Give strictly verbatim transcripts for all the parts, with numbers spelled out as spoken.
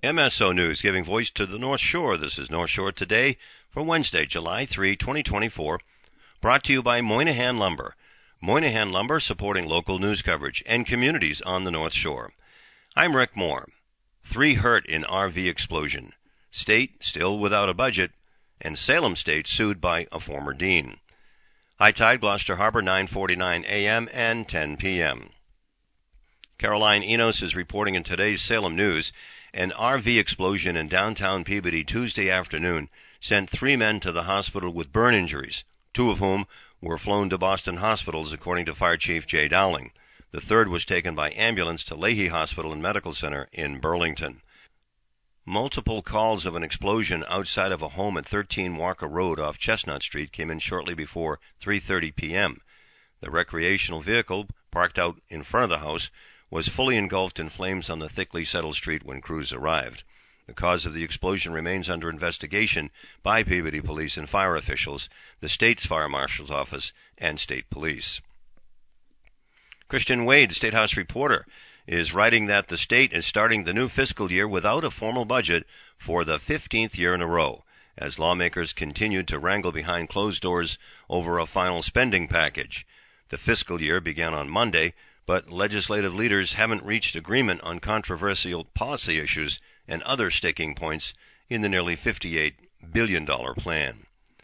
M S O News, giving voice to the North Shore. This is North Shore Today for Wednesday, July third, twenty twenty-four. Brought to you by Moynihan Lumber. Moynihan Lumber supporting local news coverage and communities on the North Shore. I'm Rick Moore. Three hurt in R V explosion. State still without a budget. And Salem State sued by a former dean. High tide, Gloucester Harbor, nine forty-nine a.m. and ten p.m. Caroline Enos is reporting in today's Salem News. An R V explosion in downtown Peabody Tuesday afternoon sent three men to the hospital with burn injuries, two of whom were flown to Boston hospitals, according to Fire Chief Jay Dowling. The third was taken by ambulance to Leahy Hospital and Medical Center in Burlington. Multiple calls of an explosion outside of a home at thirteen Walker Road off Chestnut Street came in shortly before three thirty p.m. The recreational vehicle, parked out in front of the house, was fully engulfed in flames on the thickly settled street when crews arrived. The cause of the explosion remains under investigation by Peabody Police and fire officials, the state's fire marshal's office, and state police. Christian Wade, State House reporter, is writing that the state is starting the new fiscal year without a formal budget for the fifteenth year in a row, as lawmakers continued to wrangle behind closed doors over a final spending package. The fiscal year began on Monday, but legislative leaders haven't reached agreement on controversial policy issues and other sticking points in the nearly fifty-eight billion dollars plan.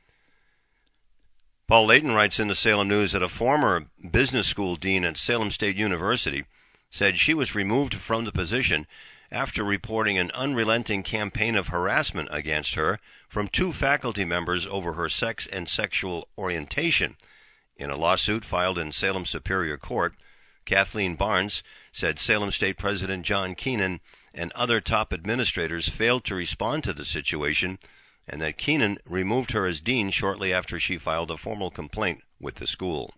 Paul Layton writes in the Salem News that a former business school dean at Salem State University said she was removed from the position after reporting an unrelenting campaign of harassment against her from two faculty members over her sex and sexual orientation. In a lawsuit filed in Salem Superior Court, Kathleen Barnes said Salem State President John Keenan and other top administrators failed to respond to the situation, and that Keenan removed her as dean shortly after she filed a formal complaint with the school.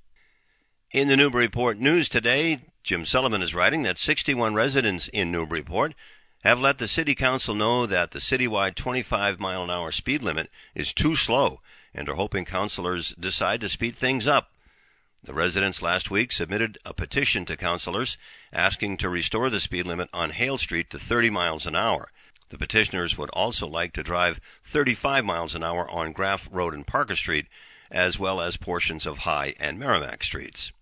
In the Newburyport News today, Jim Sullivan is writing that sixty-one residents in Newburyport have let the City Council know that the citywide twenty-five mile an hour speed limit is too slow and are hoping councilors decide to speed things up. The residents last week submitted a petition to councilors asking to restore the speed limit on Hale Street to thirty miles an hour. The petitioners would also like to drive thirty-five miles an hour on Graff Road and Parker Street, as well as portions of High and Merrimack Streets.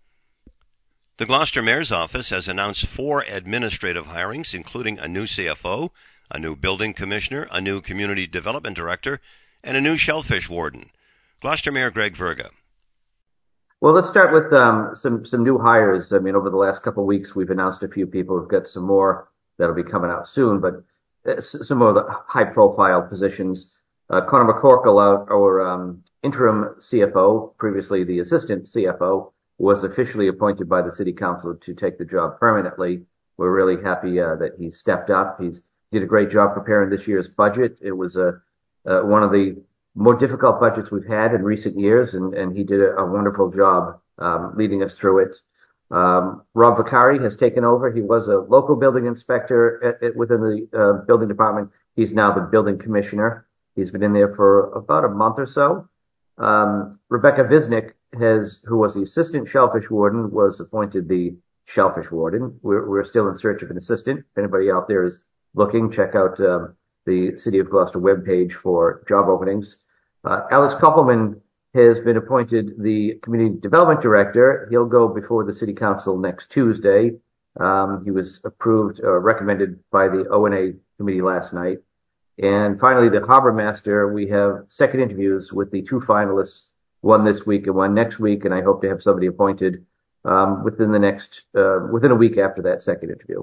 The Gloucester Mayor's Office has announced four administrative hirings, including a new C F O, a new building commissioner, a new community development director, and a new shellfish warden. Gloucester Mayor Greg Verga. Well, let's start with um, some some new hires. I mean, over the last couple of weeks, we've announced a few people. We've got some more that'll be coming out soon, but uh, some of the high-profile positions. Uh, Connor McCorkle, our, our um, interim C F O, previously the assistant C F O, was officially appointed by the City Council to take the job permanently. We're really happy uh, that he stepped up. He's did a great job preparing this year's budget. It was a uh, one of the more difficult budgets we've had in recent years, and, and he did a, a wonderful job um, leading us through it. Um, Rob Vicari has taken over. He was a local building inspector at, at, within the uh, building department. He's now the building commissioner. He's been in there for about a month or so. Um, Rebecca Visnick has, who was the assistant shellfish warden, was appointed the shellfish warden. We're, we're still in search of an assistant. If anybody out there is looking, check out um, the City of Gloucester webpage for job openings. Uh, Alex Koppelman has been appointed the Community Development Director. He'll go before the City Council next Tuesday. Um, he was approved, or recommended by the O and A committee last night. And finally, the Harbor Master, we have second interviews with the two finalists, one this week and one next week, and I hope to have somebody appointed um, within the next, uh, within a week after that second interview.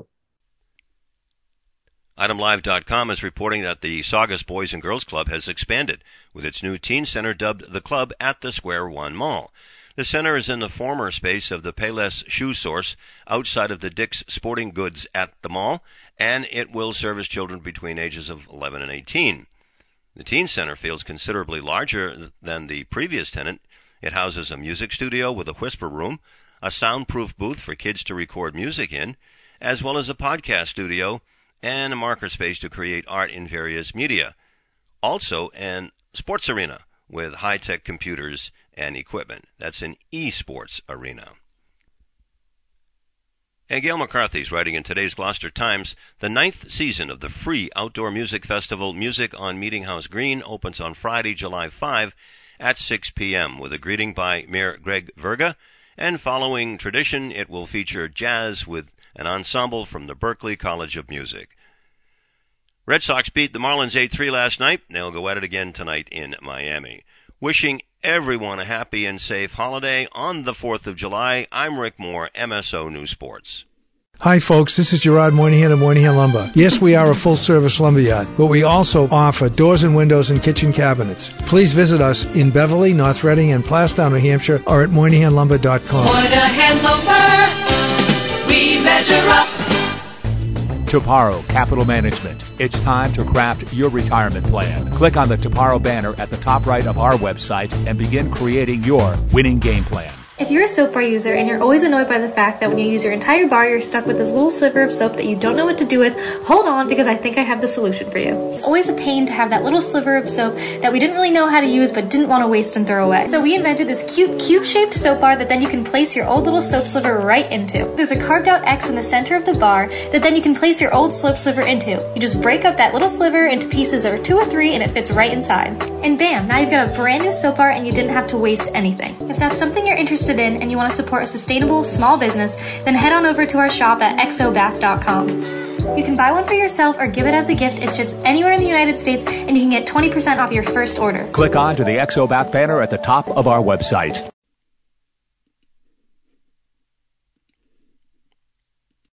Item Live dot com is reporting that the Saugus Boys and Girls Club has expanded with its new teen center dubbed The Club at the Square One Mall. The center is in the former space of the Payless Shoe Source outside of the Dick's Sporting Goods at the mall, and it will service children between ages of eleven and eighteen. The teen center feels considerably larger than the previous tenant. It houses a music studio with a whisper room, a soundproof booth for kids to record music in, as well as a podcast studio and a marker space to create art in various media. Also, an sports arena with high-tech computers and equipment. That's an esports arena. And Gail McCarthy's writing in today's Gloucester Times, the ninth season of the free outdoor music festival Music on Meeting House Green opens on Friday, July fifth at six p.m. with a greeting by Mayor Greg Verga. And following tradition, it will feature jazz with an ensemble from the Berkeley College of Music. Red Sox beat the Marlins eight three last night. They'll go at it again tonight in Miami. Wishing everyone a happy and safe holiday on the fourth of July. I'm Rick Moore, M S O News Sports. Hi, folks. This is Gerard Moynihan of Moynihan Lumber. Yes, we are a full-service lumberyard, but we also offer doors and windows and kitchen cabinets. Please visit us in Beverly, North Reading, and Plastown, New Hampshire, or at moynihan lumber dot com. Moynihan Lumber, we measure up. Toparo Capital Management. It's time to craft your retirement plan. Click on the Toparo banner at the top right of our website and begin creating your winning game plan. If you're a soap bar user and you're always annoyed by the fact that when you use your entire bar, you're stuck with this little sliver of soap that you don't know what to do with, hold on, because I think I have the solution for you. It's always a pain to have that little sliver of soap that we didn't really know how to use but didn't want to waste and throw away. So we invented this cute cube-shaped soap bar that then you can place your old little soap sliver right into. There's a carved out X in the center of the bar that then you can place your old soap sliver into. You just break up that little sliver into pieces of two or three and it fits right inside. And bam, now you've got a brand new soap bar and you didn't have to waste anything. If that's something you're interested in and you want to support a sustainable small business, then head on over to our shop at exobath dot com. You can buy one for yourself or give it as a gift. It ships anywhere in the United States and you can get twenty percent off your first order. Click on to the Exobath banner at the top of our website.